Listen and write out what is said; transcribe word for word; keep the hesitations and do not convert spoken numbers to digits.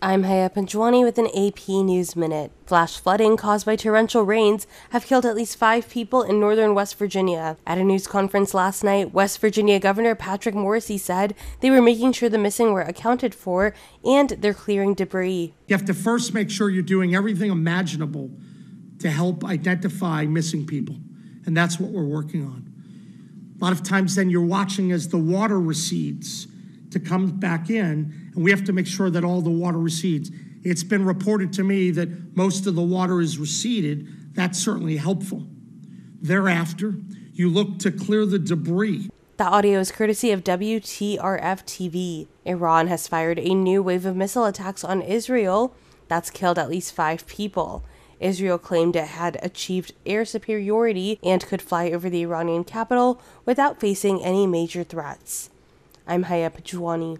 I'm Haya Panjwani with an A P News Minute. Flash flooding caused by torrential rains have killed at least five people in northern West Virginia. At a news conference last night, West Virginia Governor Patrick Morrisey said they were making sure the missing were accounted for and they're clearing debris. You have to first make sure you're doing everything imaginable to help identify missing people, and that's what we're working on. A lot of times then you're watching as the water recedes to come back in, and we have to make sure that all the water recedes. It's been reported to me that most of the water is receded. That's certainly helpful. Thereafter, you look to clear the debris. The audio is courtesy of W T R F T V. Iran has fired a new wave of missile attacks on Israel that's killed at least five people. Israel claimed it had achieved air superiority and could fly over the Iranian capital without facing any major threats. I'm Haya Panjwani.